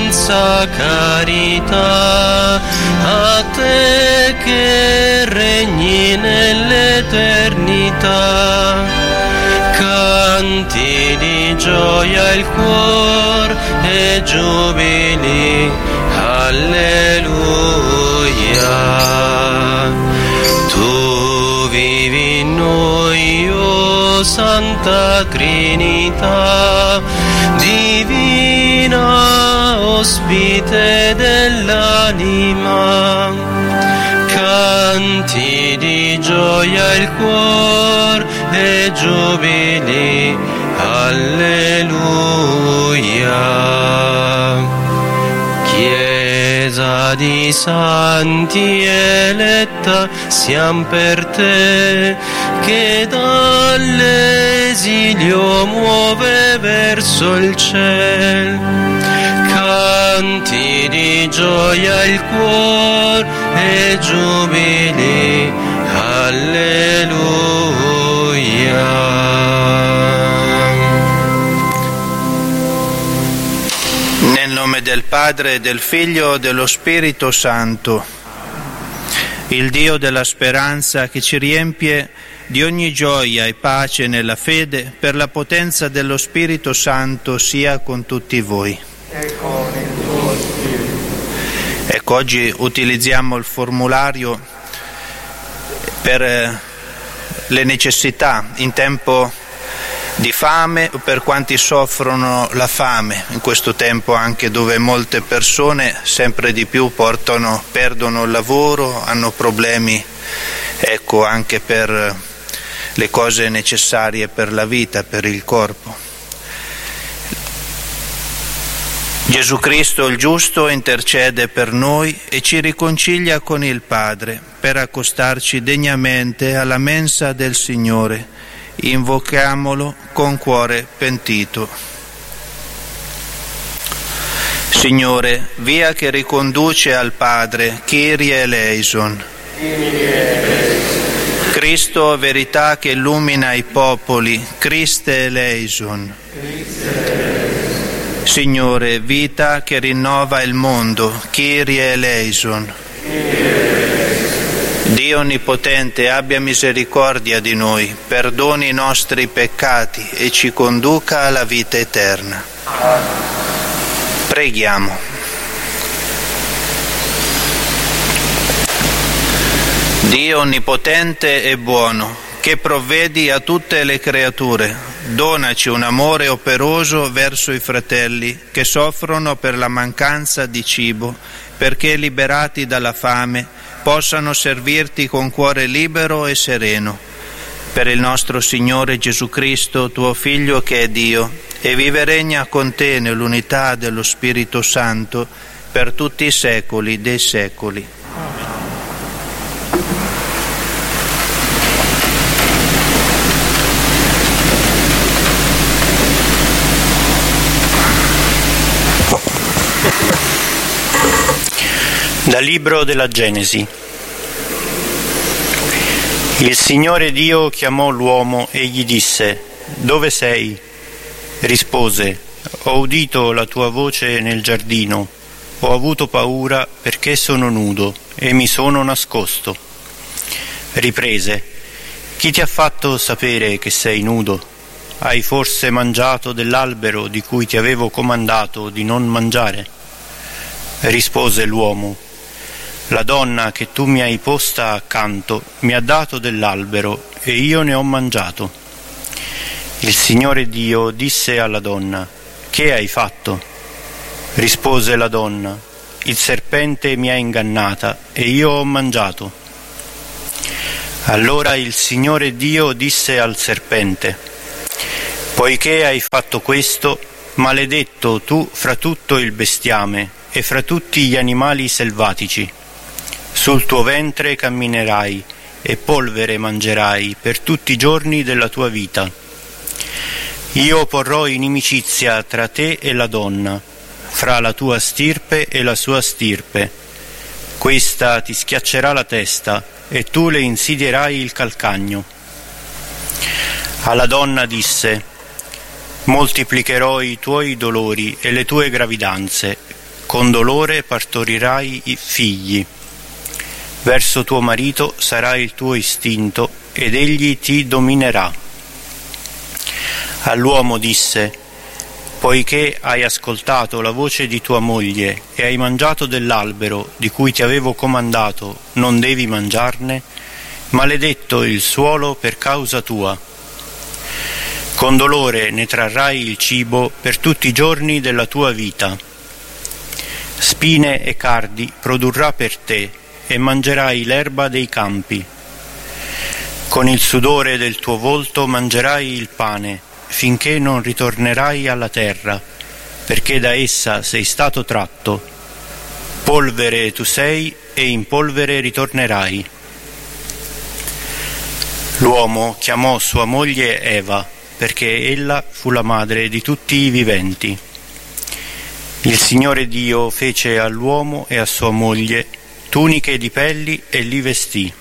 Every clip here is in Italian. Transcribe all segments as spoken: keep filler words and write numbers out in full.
senza carità, a te che regni nell'eternità. Canti di gioia il cuor e giubili, alleluia. Tu vivi in noi, o Santa Trinità, divina ospite dell'anima. Canti di gioia il cuor e giubili, alleluia. Chiesa di santi eletta, siam per te, che dall'esilio muove verso il ciel. Canti di gioia il cuor e giubili, alleluia. Nel nome del Padre, del Figlio e dello Spirito Santo, il Dio della speranza che ci riempie di ogni gioia e pace nella fede, per la potenza dello Spirito Santo sia con tutti voi. Ecco, oggi utilizziamo il formulario per le necessità in tempo di fame, per quanti soffrono la fame, in questo tempo anche dove molte persone sempre di più portano, perdono il lavoro, hanno problemi, ecco, anche per le cose necessarie per la vita, per il corpo. Gesù Cristo il giusto intercede per noi e ci riconcilia con il Padre per accostarci degnamente alla mensa del Signore. Invochiamolo con cuore pentito. Signore, via che riconduce al Padre, Kyrie eleison. Cristo, verità che illumina i popoli, Christe eleison. Signore, vita che rinnova il mondo, Kyrie eleison. Dio Onnipotente, abbia misericordia di noi, perdoni i nostri peccati e ci conduca alla vita eterna. Preghiamo. Dio Onnipotente e buono, che provvedi a tutte le creature, donaci un amore operoso verso i fratelli che soffrono per la mancanza di cibo, perché liberati dalla fame possano servirti con cuore libero e sereno. Per il nostro Signore Gesù Cristo, tuo Figlio che è Dio, e vive e regna con te nell'unità dello Spirito Santo per tutti i secoli dei secoli. Dal libro della Genesi. Il Signore Dio chiamò l'uomo e gli disse: «Dove sei?» Rispose: «Ho udito la tua voce nel giardino, ho avuto paura perché sono nudo e mi sono nascosto». Riprese: «Chi ti ha fatto sapere che sei nudo? Hai forse mangiato dell'albero di cui ti avevo comandato di non mangiare?» Rispose l'uomo: «La donna che tu mi hai posta accanto mi ha dato dell'albero e io ne ho mangiato». Il Signore Dio disse alla donna: «Che hai fatto?» Rispose la donna: «Il serpente mi ha ingannata e io ho mangiato». Allora il Signore Dio disse al serpente: «Poiché hai fatto questo, maledetto tu fra tutto il bestiame e fra tutti gli animali selvatici. Sul tuo ventre camminerai e polvere mangerai per tutti i giorni della tua vita. Io porrò inimicizia tra te e la donna, fra la tua stirpe e la sua stirpe. Questa ti schiaccerà la testa e tu le insidierai il calcagno». Alla donna disse: «Moltiplicherò i tuoi dolori e le tue gravidanze. con dolore partorirai i figli. Verso tuo marito sarà il tuo istinto ed egli ti dominerà. All'uomo disse: poiché hai ascoltato la voce di tua moglie e hai mangiato dell'albero di cui ti avevo comandato, non devi mangiarne, maledetto il suolo per causa tua. Con dolore ne trarrai il cibo per tutti i giorni della tua vita. Spine e cardi produrrà per te e mangerai l'erba dei campi. Con il sudore del tuo volto mangerai il pane, finché non ritornerai alla terra, perché da essa sei stato tratto. Polvere tu sei e in polvere ritornerai. L'uomo chiamò sua moglie Eva, perché ella fu la madre di tutti i viventi. Il Signore Dio fece all'uomo e a sua moglie tuniche di pelli e li vestì.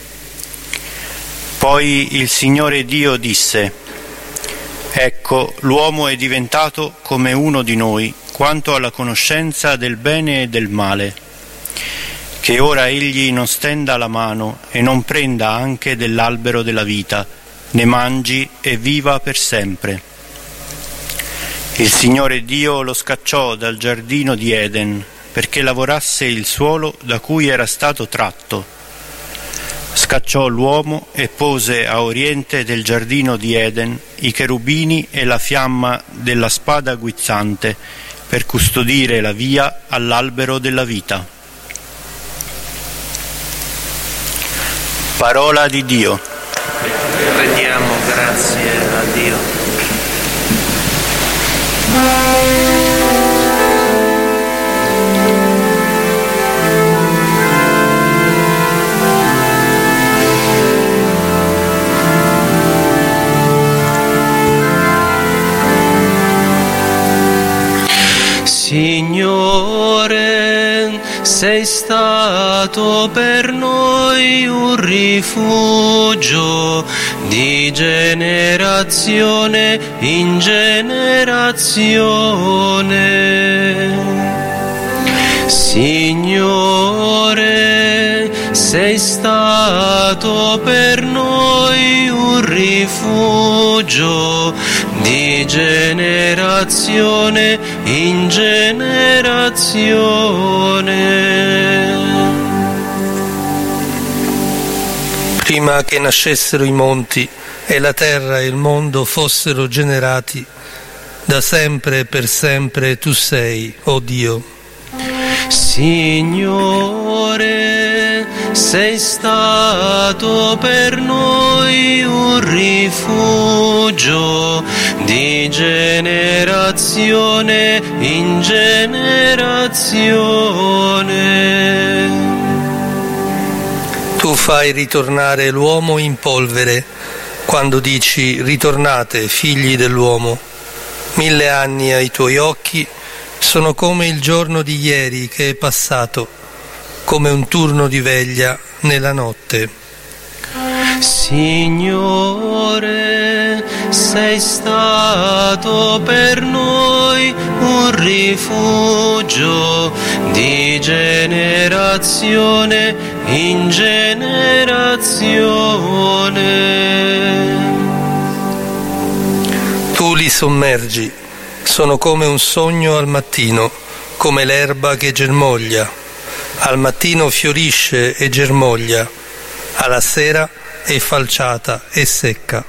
Poi il Signore Dio disse: ecco, l'uomo è diventato come uno di noi quanto alla conoscenza del bene e del male. Che ora egli non stenda la mano e non prenda anche dell'albero della vita, ne mangi e viva per sempre. Il Signore Dio lo scacciò dal giardino di Eden perché lavorasse il suolo da cui era stato tratto. Scacciò l'uomo e pose a oriente del giardino di Eden i cherubini e la fiamma della spada guizzante per custodire la via all'albero della vita. Parola di Dio. Rendiamo grazie a Dio. Signore, sei stato per noi un rifugio di generazione in generazione. Signore, sei stato per noi un rifugio di generazione in generazione. Prima che nascessero i monti e la terra e il mondo fossero generati, da sempre e per sempre tu sei, o Dio. Signore, sei stato per noi un rifugio di generazione in generazione. Tu fai ritornare l'uomo in polvere, quando dici ritornate, figli dell'uomo. Mille anni ai tuoi occhi sono come il giorno di ieri che è passato, come un turno di veglia nella notte. Signore, sei stato per noi un rifugio di generazione in generazione. Tu li sommergi, sono come un sogno al mattino, come l'erba che germoglia. Al mattino fiorisce e germoglia, alla sera è falciata e secca.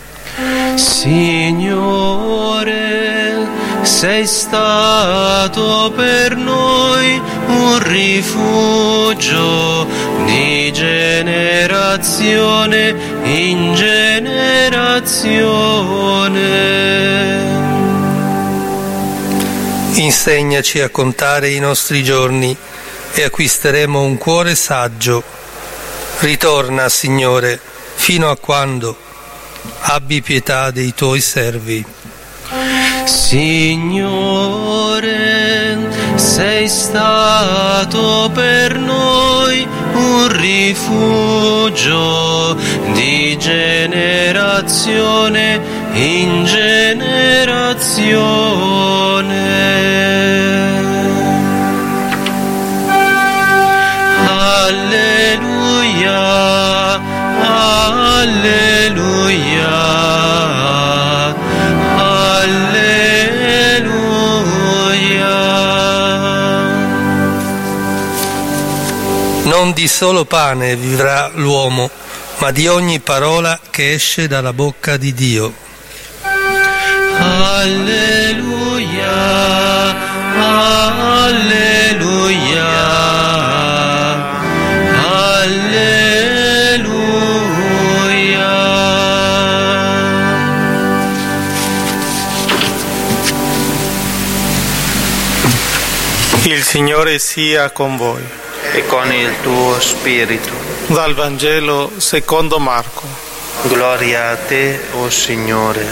Signore, sei stato per noi un rifugio di generazione in generazione. Insegnaci a contare i nostri giorni e acquisteremo un cuore saggio. Ritorna, Signore, fino a quando? Abbi pietà dei tuoi servi. Signore, sei stato per noi un rifugio di generazione in generazione. Non di solo pane vivrà l'uomo, ma di ogni parola che esce dalla bocca di Dio. Alleluia, alleluia, alleluia. Il Signore sia con voi. E con il tuo spirito. Dal Vangelo secondo Marco. Gloria a te, o Signore.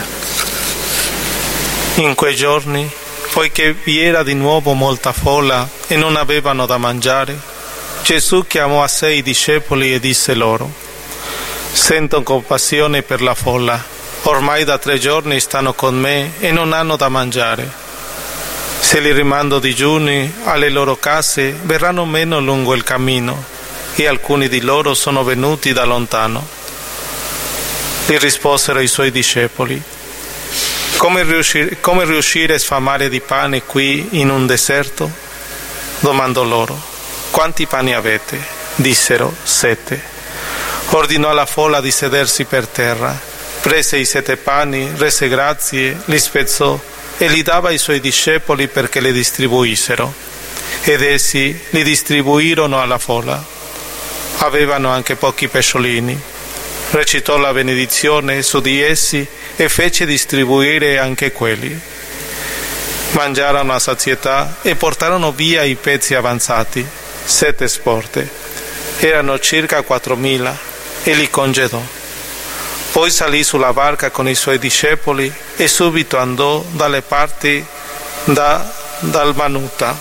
In quei giorni, poiché vi era di nuovo molta folla e non avevano da mangiare, Gesù chiamò a sé i discepoli e disse loro: «Sento compassione per la folla, ormai da tre giorni stanno con me e non hanno da mangiare. Se li rimando digiuni alle loro case, verranno meno lungo il cammino, e alcuni di loro sono venuti da lontano». Gli risposero i suoi discepoli: Come riuscire, come riuscire a sfamare di pane qui in un deserto? Domandò loro: quanti pani avete? Dissero: sette. Ordinò alla folla di sedersi per terra, prese i sette pani, rese grazie, li spezzò e li dava ai suoi discepoli perché li distribuissero. Ed essi li distribuirono alla folla. Avevano anche pochi pesciolini. Recitò la benedizione su di essi e fece distribuire anche quelli. Mangiarono a sazietà e portarono via i pezzi avanzati, sette sporte. Erano circa quattromila e li congedò. Poi salì sulla barca con i suoi discepoli e subito andò dalle parti da Dalmanuta.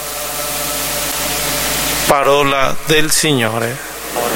Parola del Signore.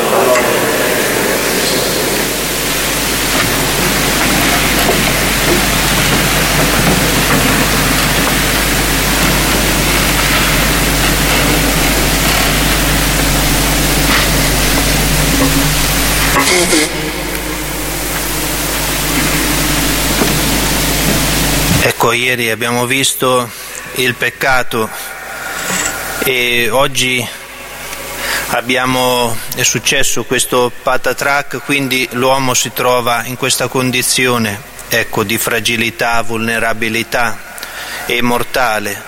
Ecco, ieri abbiamo visto il peccato e oggi abbiamo, è successo questo patatrac, quindi l'uomo si trova in questa condizione, ecco, di fragilità, vulnerabilità e mortale.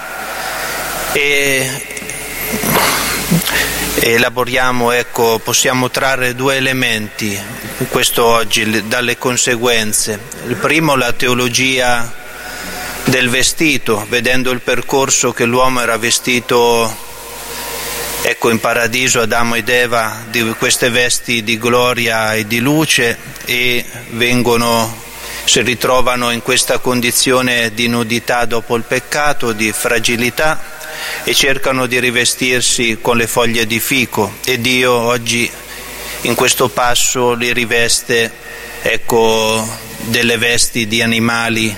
E elaboriamo, ecco, possiamo trarre due elementi questo oggi dalle conseguenze. Il primo, la teologia del vestito, vedendo il percorso che l'uomo era vestito, ecco, in paradiso Adamo ed Eva, di queste vesti di gloria e di luce, e vengono, si ritrovano in questa condizione di nudità dopo il peccato, di fragilità, e cercano di rivestirsi con le foglie di fico, e Dio oggi in questo passo li riveste, ecco, delle vesti di animali,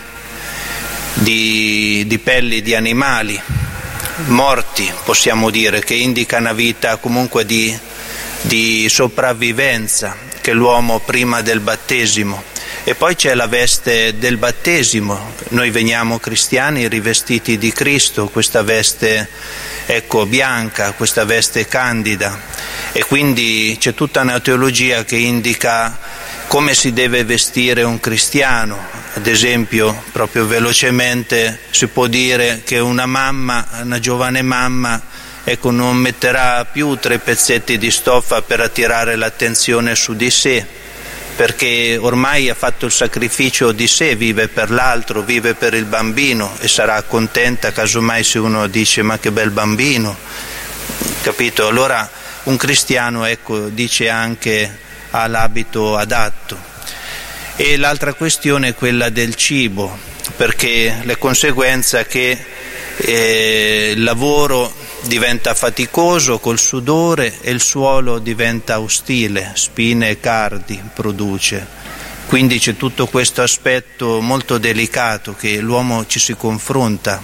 di, di pelli di animali morti, possiamo dire, che indica una vita comunque di, di sopravvivenza che l'uomo prima del battesimo. E poi c'è la veste del battesimo, noi veniamo cristiani rivestiti di Cristo, questa veste, ecco, bianca, questa veste candida, e quindi c'è tutta una teologia che indica come si deve vestire un cristiano. Ad esempio, proprio velocemente, si può dire che una mamma, una giovane mamma, ecco, non metterà più tre pezzetti di stoffa per attirare l'attenzione su di sé, perché ormai ha fatto il sacrificio di sé, vive per l'altro, vive per il bambino, e sarà contenta casomai se uno dice ma che bel bambino, capito? Allora un cristiano, ecco, dice anche ha l'abito adatto. E l'altra questione è quella del cibo, perché le conseguenze che eh, il lavoro diventa faticoso col sudore e il suolo diventa ostile, spine e cardi produce. Quindi c'è tutto questo aspetto molto delicato che l'uomo ci si confronta.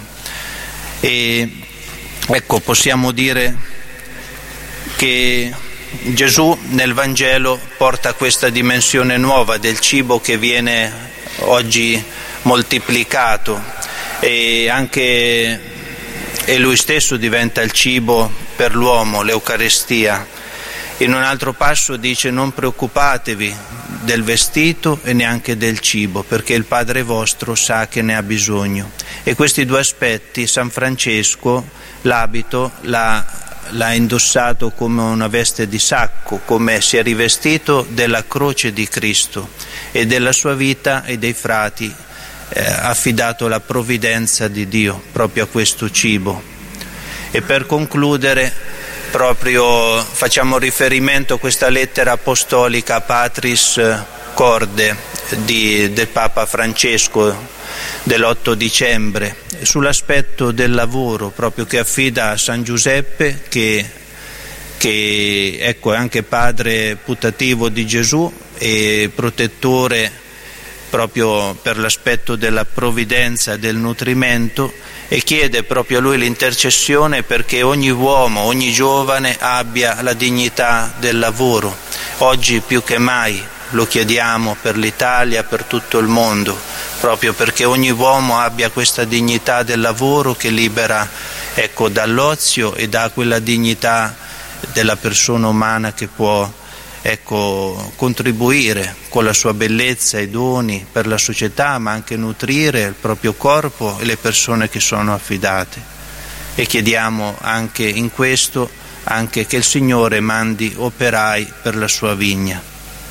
E ecco, possiamo dire che Gesù nel Vangelo porta questa dimensione nuova del cibo che viene oggi moltiplicato, e anche e lui stesso diventa il cibo per l'uomo, l'Eucaristia. In un altro passo dice: non preoccupatevi del vestito e neanche del cibo, perché il Padre vostro sa che ne ha bisogno. E questi due aspetti San Francesco, l'abito, l'ha, l'ha indossato come una veste di sacco, come si è rivestito della croce di Cristo e della sua vita e dei frati, eh, affidato la provvidenza di Dio proprio a questo cibo. E per concludere, proprio facciamo riferimento a questa lettera apostolica Patris Corde di, del Papa Francesco dell'otto dicembre, sull'aspetto del lavoro proprio che affida a San Giuseppe, che, che ecco, è anche padre putativo di Gesù e protettore proprio per l'aspetto della provvidenza e del nutrimento, e chiede proprio a lui l'intercessione perché ogni uomo, ogni giovane abbia la dignità del lavoro. Oggi più che mai lo chiediamo per l'Italia, per tutto il mondo, proprio perché ogni uomo abbia questa dignità del lavoro che libera, ecco, dall'ozio e dà quella dignità della persona umana che può, ecco, contribuire con la sua bellezza e doni per la società, ma anche nutrire il proprio corpo e le persone che sono affidate. E chiediamo anche in questo anche che il Signore mandi operai per la sua vigna.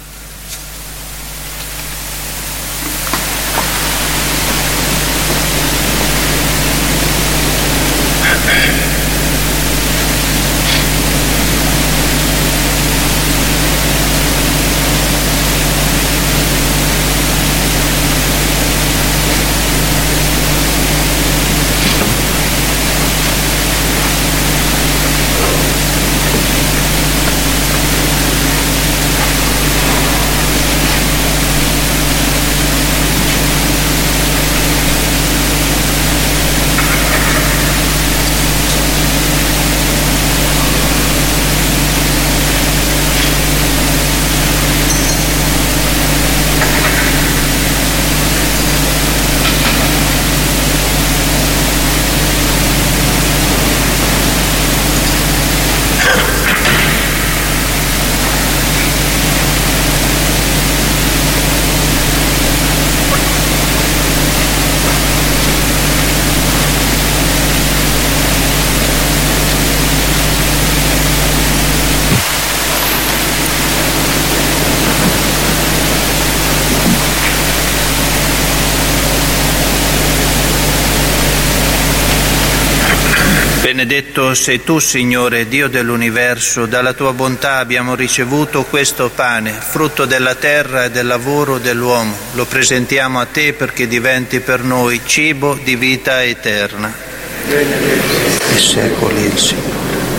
Benedetto sei tu, Signore, Dio dell'universo, dalla tua bontà abbiamo ricevuto questo pane, frutto della terra e del lavoro dell'uomo. Lo presentiamo a te perché diventi per noi cibo di vita eterna. E secoli il Signore.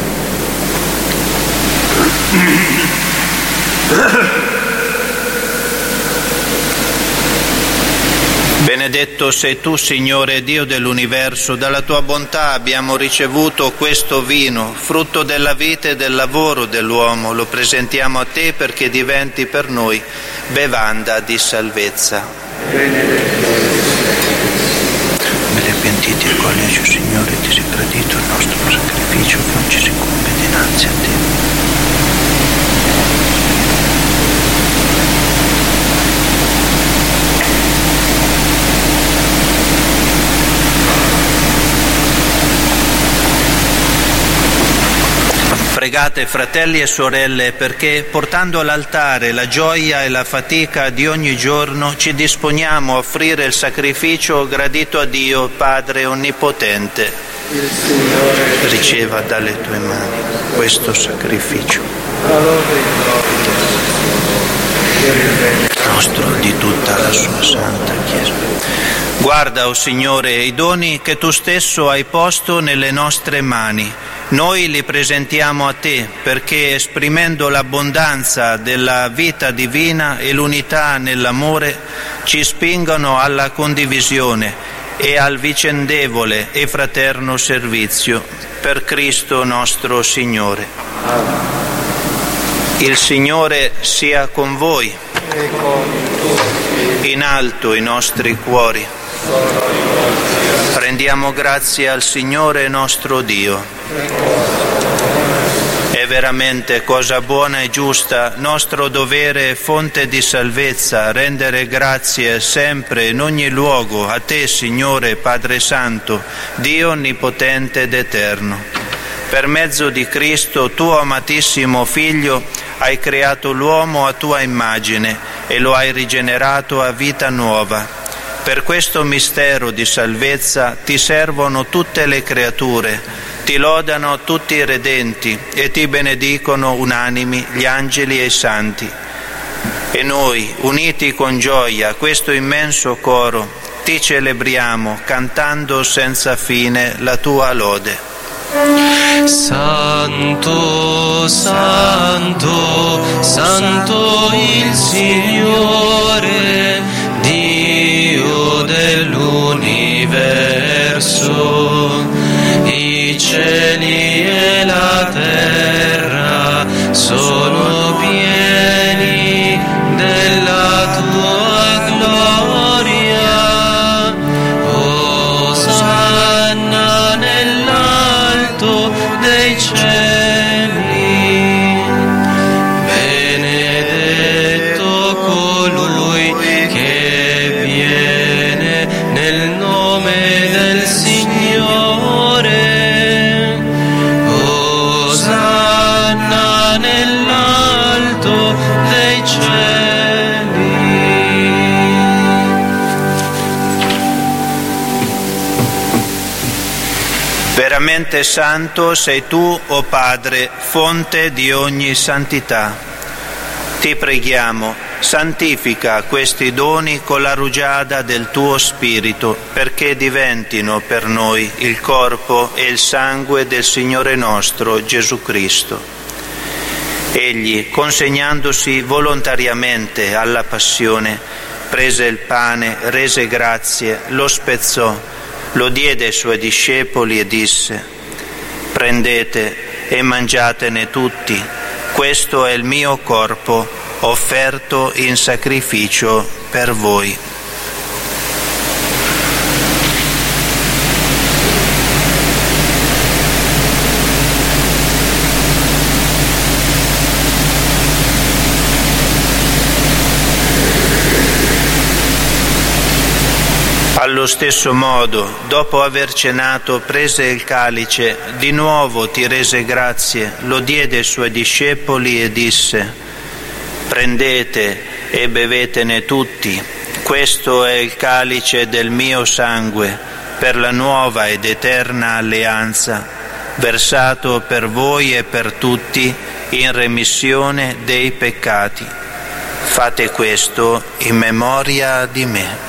Benedetto sei tu, Signore, Dio dell'universo, dalla tua bontà abbiamo ricevuto questo vino, frutto della vita e del lavoro dell'uomo. Lo presentiamo a te perché diventi per noi bevanda di salvezza. Benedetto. Vede pentiti il collegio, Signore, ti sia gradito il nostro sacrificio che oggi si compie dinanzi a te. Pregate, fratelli e sorelle, perché portando all'altare la gioia e la fatica di ogni giorno ci disponiamo a offrire il sacrificio gradito a Dio Padre Onnipotente. Il Signore riceva dalle tue mani questo sacrificio nostro di tutta la sua santa Chiesa. Guarda, o Signore, i doni che tu stesso hai posto nelle nostre mani. Noi li presentiamo a te perché, esprimendo l'abbondanza della vita divina e l'unità nell'amore, ci spingono alla condivisione e al vicendevole e fraterno servizio per Cristo nostro Signore. Il Signore sia con voi. In alto i nostri cuori. Rendiamo grazie al Signore nostro Dio. È veramente cosa buona e giusta, nostro dovere e fonte di salvezza, rendere grazie sempre in ogni luogo a Te, Signore Padre Santo, Dio Onnipotente ed Eterno. Per mezzo di Cristo, tuo amatissimo Figlio, hai creato l'uomo a tua immagine e lo hai rigenerato a vita nuova. Per questo mistero di salvezza ti servono tutte le creature, ti lodano tutti i redenti e ti benedicono unanimi gli angeli e i santi. E noi, uniti con gioia a questo immenso coro, ti celebriamo cantando senza fine la tua lode. Santo, santo, santo il Signore, Dio dell'universo, i cieli e la terra sono pieni della tua gloria. Osanna nell'alto dei cieli, benedetto colui che viene nel nome del Signore. Osanna nell'alto dei cieli. Veramente santo sei tu, o Padre, fonte di ogni santità. Ti preghiamo, santifica questi doni con la rugiada del tuo Spirito, perché diventino per noi il corpo e il sangue del Signore nostro Gesù Cristo. Egli, consegnandosi volontariamente alla passione, prese il pane, rese grazie, lo spezzò, lo diede ai suoi discepoli e disse: prendete e mangiatene tutti, questo è il mio corpo offerto in sacrificio per voi. Allo stesso modo, dopo aver cenato, prese il calice, di nuovo ti rese grazie, lo diede ai suoi discepoli e disse: prendete e bevetene tutti, questo è il calice del mio sangue, per la nuova ed eterna alleanza, versato per voi e per tutti in remissione dei peccati. Fate questo in memoria di me.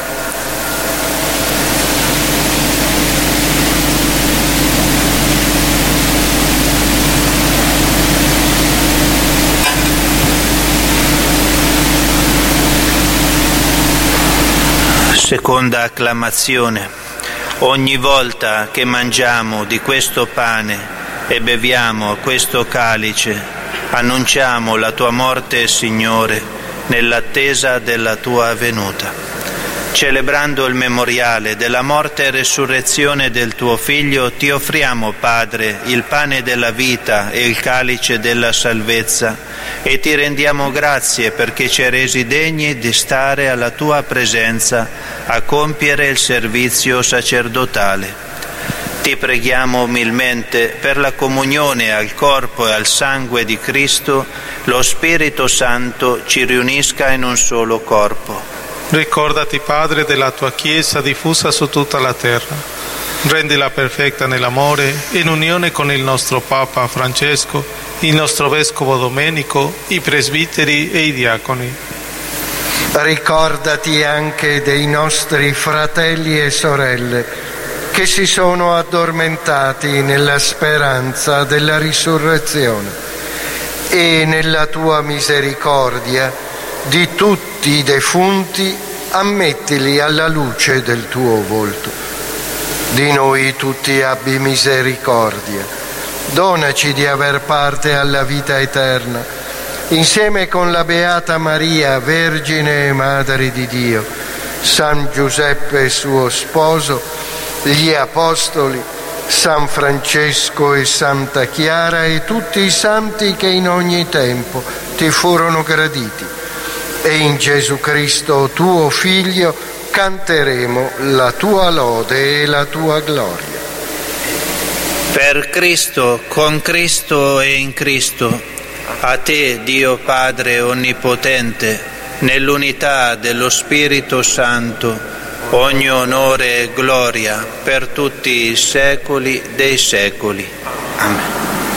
Seconda acclamazione. Ogni volta che mangiamo di questo pane e beviamo questo calice, annunciamo la tua morte, Signore, nell'attesa della tua venuta. Celebrando il memoriale della morte e resurrezione del tuo Figlio, ti offriamo, Padre, il pane della vita e il calice della salvezza, e ti rendiamo grazie perché ci hai resi degni di stare alla tua presenza a compiere il servizio sacerdotale. Ti preghiamo umilmente per la comunione al corpo e al sangue di Cristo, lo Spirito Santo ci riunisca in un solo corpo. Ricordati, Padre, della tua Chiesa diffusa su tutta la terra. Rendila perfetta nell'amore, in unione con il nostro Papa Francesco, il nostro Vescovo Domenico, i presbiteri e i diaconi. Ricordati anche dei nostri fratelli e sorelle che si sono addormentati nella speranza della risurrezione, e nella tua misericordia di tutti i defunti ammettili alla luce del tuo volto. Di noi tutti abbi misericordia. Donaci di aver parte alla vita eterna, insieme con la Beata Maria, Vergine e Madre di Dio, San Giuseppe suo sposo, gli Apostoli, San Francesco e Santa Chiara e tutti i santi che in ogni tempo ti furono graditi. E in Gesù Cristo, tuo Figlio, canteremo la tua lode e la tua gloria. Per Cristo, con Cristo e in Cristo, a te, Dio Padre Onnipotente, nell'unità dello Spirito Santo, ogni onore e gloria per tutti i secoli dei secoli. Amen.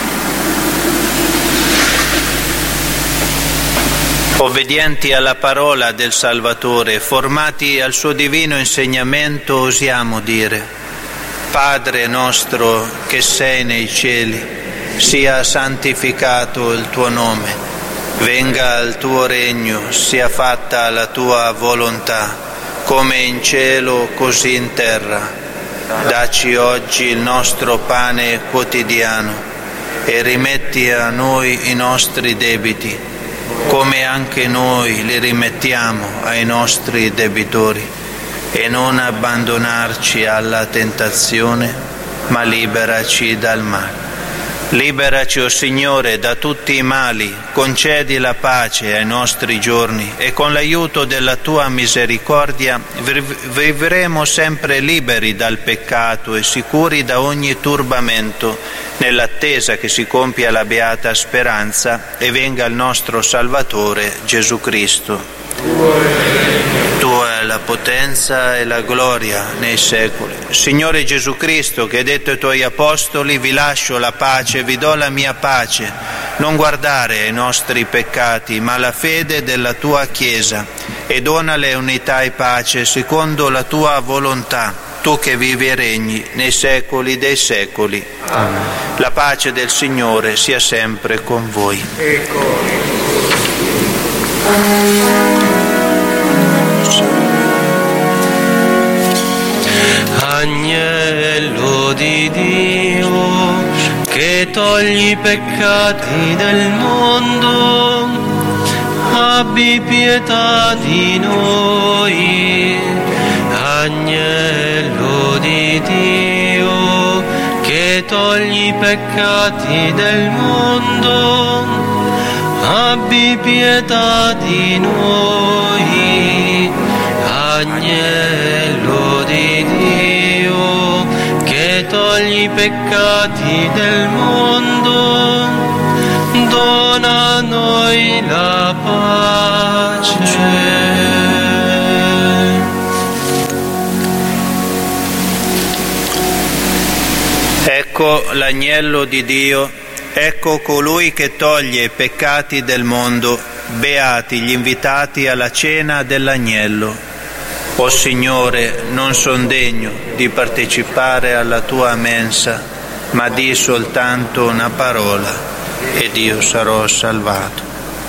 Obbedienti alla parola del Salvatore, formati al suo divino insegnamento, osiamo dire: Padre nostro che sei nei cieli, sia santificato il tuo nome, venga il tuo regno, sia fatta la tua volontà, come in cielo così in terra. Dacci oggi il nostro pane quotidiano e rimetti a noi i nostri debiti, come anche noi li rimettiamo ai nostri debitori, e non abbandonarci alla tentazione, ma liberaci dal male. Liberaci, o Signore, da tutti i mali, concedi la pace ai nostri giorni e con l'aiuto della Tua misericordia vivremo sempre liberi dal peccato e sicuri da ogni turbamento, nell'attesa che si compia la beata speranza e venga il nostro Salvatore Gesù Cristo. Tua è la potenza e la gloria nei secoli. Signore Gesù Cristo, che hai detto ai Tuoi Apostoli: vi lascio la pace, vi do la mia pace, non guardare ai nostri peccati, ma alla fede della Tua Chiesa, e donale unità e pace secondo la Tua volontà, Tu che vivi e regni nei secoli dei secoli. Amen. La pace del Signore sia sempre con voi. Agnello di Dio, che togli i peccati del mondo, abbi pietà di noi. Agnello di Dio, che togli i peccati del mondo, abbi pietà di noi. Agnello di Dio, che togli i peccati del mondo, dona a noi la pace. Ecco l'agnello di Dio, ecco colui che toglie i peccati del mondo. Beati gli invitati alla cena dell'agnello. O Signore, non son degno di partecipare alla Tua mensa, ma di soltanto una parola ed io sarò salvato.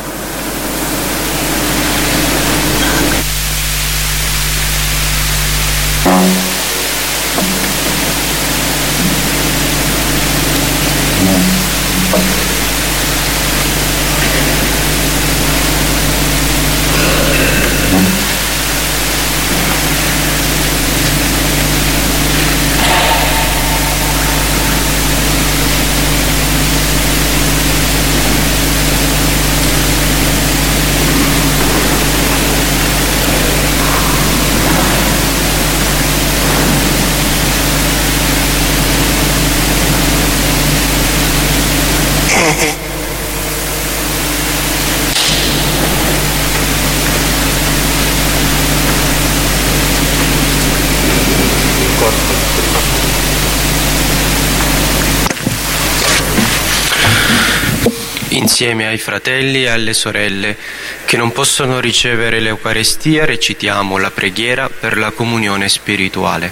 Insieme ai fratelli e alle sorelle che non possono ricevere l'Eucarestia, recitiamo la preghiera per la comunione spirituale.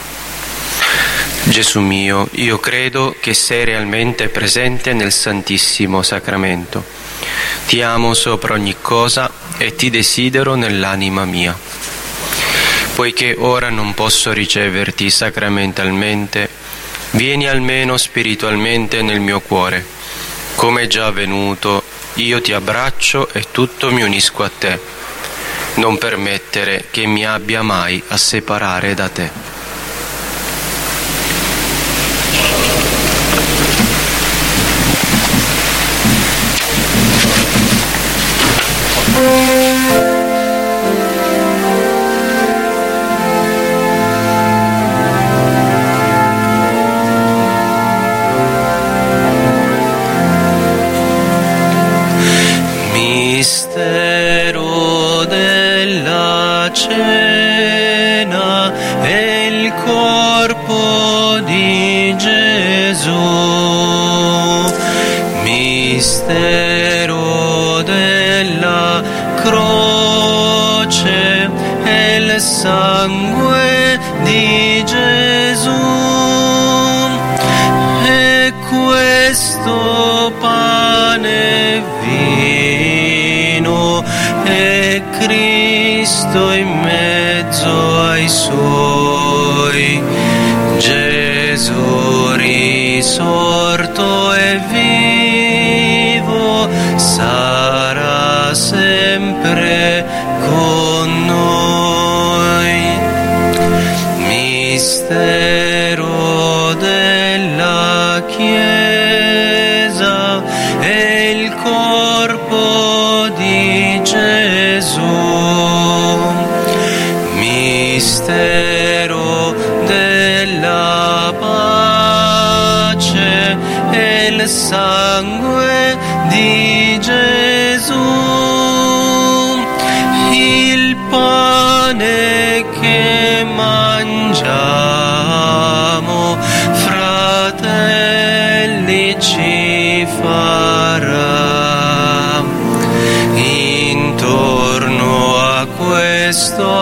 Gesù mio, io credo che sei realmente presente nel Santissimo Sacramento. Ti amo sopra ogni cosa e ti desidero nell'anima mia. Poiché ora non posso riceverti sacramentalmente, vieni almeno spiritualmente nel mio cuore. Come è già avvenuto, io ti abbraccio e tutto mi unisco a te. Non permettere che mi abbia mai a separare da te. Mistero della croce e il sangue di Gesù, e questo pane e vino e Cristo in mezzo ai suoi, Gesù risorto e vivo sarà sempre con noi. Mistero della Chiesa e il corpo di Gesù, mistero della pace e il sangue di Gesù, il pane che mangiamo, fratelli, ci farà intorno a questo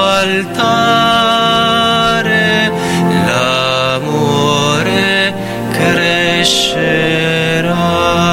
altare l'amore crescerà.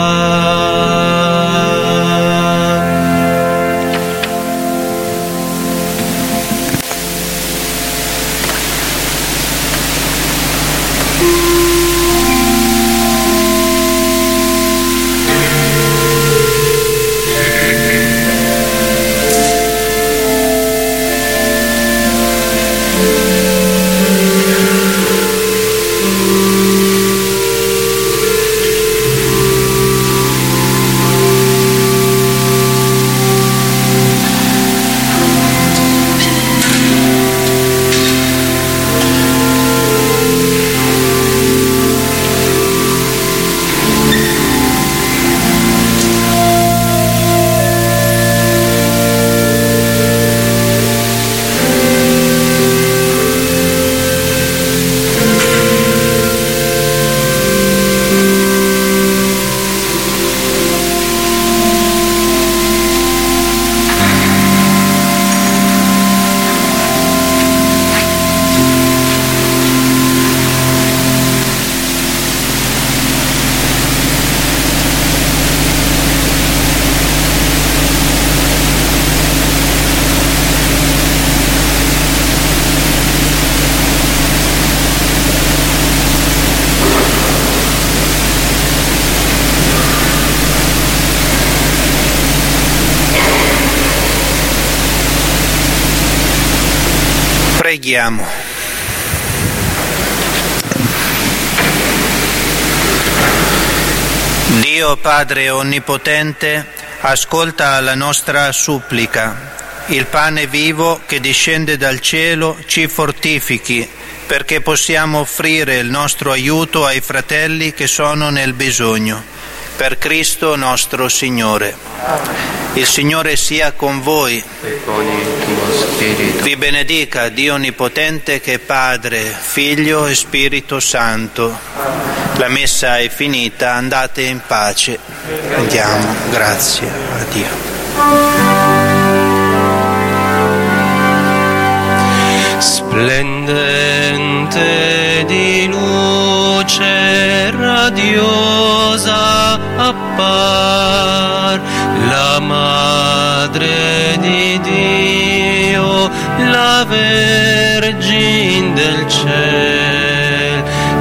Preghiamo. Dio Padre Onnipotente, ascolta la nostra supplica. Il pane vivo che discende dal cielo ci fortifichi perché possiamo offrire il nostro aiuto ai fratelli che sono nel bisogno. Per Cristo nostro Signore. Il Signore sia con voi. E con il tuo spirito. Vi benedica Dio Onnipotente che è Padre, Figlio e Spirito Santo. La messa è finita, andate in pace. Andiamo, grazie a Dio. Splendente di luce radiosa appar la Madre di Dio, la Vergine del ciel.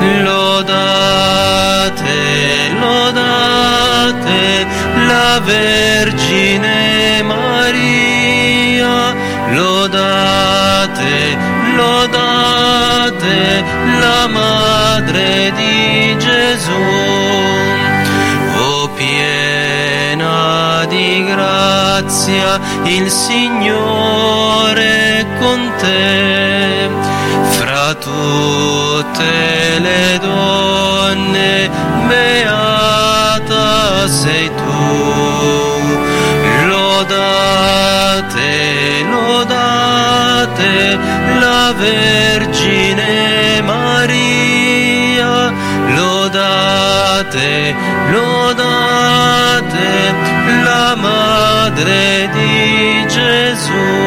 Lodate, lodate la Vergine Maria, lodate, lodate la Madre di Gesù. O piena di grazia, il Signore è con te. Fra tutte le donne beata sei tu. Lodate, lodate la Vergine Maria, lodate, lodate, lodate la Madre di Gesù.